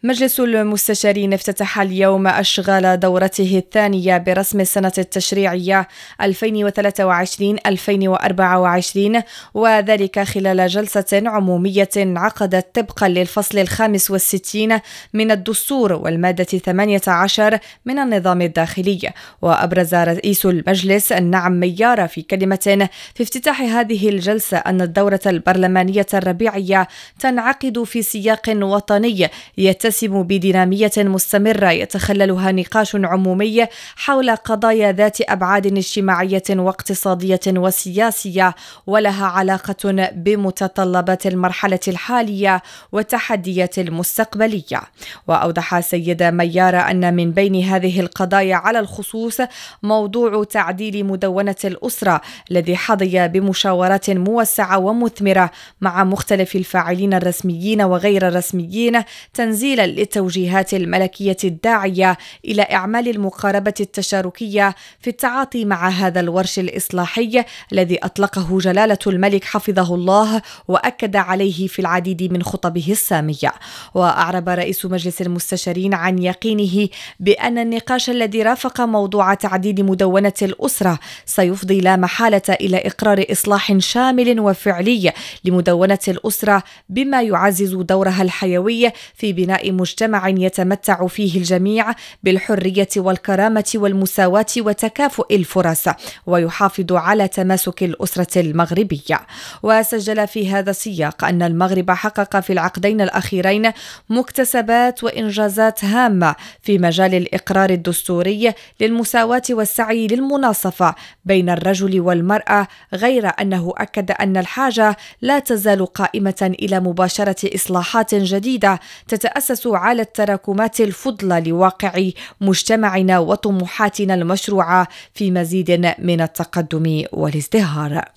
مجلس المستشارين افتتح اليوم أشغال دورته الثانية برسم السنة التشريعية 2023-2024، وذلك خلال جلسة عمومية عقدت طبقا للفصل 65 من الدستور والمادة 18 من النظام الداخلي. وأبرز رئيس المجلس النعم ميار في كلمة في افتتاح هذه الجلسة أن الدورة البرلمانية الربيعية تنعقد في سياق وطني يتسم بدينامية مستمرة يتخللها نقاش عمومي حول قضايا ذات أبعاد اجتماعية واقتصادية وسياسية، ولها علاقة بمتطلبات المرحلة الحالية والتحديات المستقبلية. وأوضح السيد ميار أن من بين هذه القضايا على الخصوص موضوع تعديل مدونة الأسرة الذي حظي بمشاورات موسعة ومثمرة مع مختلف الفاعلين الرسميين وغير الرسميين، تنزيلا للتوجيهات الملكية الداعية إلى إعمال المقاربة التشاركية في التعاطي مع هذا الورش الإصلاحي الذي أطلقه جلالة الملك حفظه الله وأكد عليه في العديد من خطبه السامية. وأعرب رئيس مجلس المستشارين عن يقينه بأن النقاش الذي رافق موضوع تعديل مدونة الأسرة سيفضي لا محالة إلى إقرار إصلاح شامل وفعلي لمدونة الأسرة، بما يعزز دورها الحيوي في بناء مجتمع يتمتع فيه الجميع بالحرية والكرامة والمساواة وتكافؤ الفرص، ويحافظ على تماسك الأسرة المغربية. وسجل في هذا السياق أن المغرب حقق في العقدين الأخيرين مكتسبات وإنجازات هامة في مجال الإقرار الدستوري للمساواة والسعي للمناصفة بين الرجل والمرأة، غير أنه أكد أن الحاجة لا تزال قائمة إلى مباشرة إصلاحات جديدة تتأسس على التراكمات الفضلى لواقع مجتمعنا وطموحاتنا المشروعة في مزيد من التقدم والازدهار.